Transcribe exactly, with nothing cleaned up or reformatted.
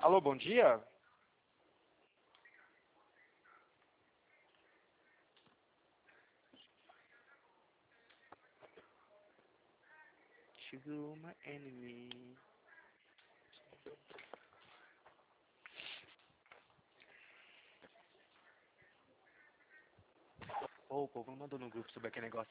Alô, bom dia? To my enemy. Ô, o povo não mandou no grupo sobre aquele negócio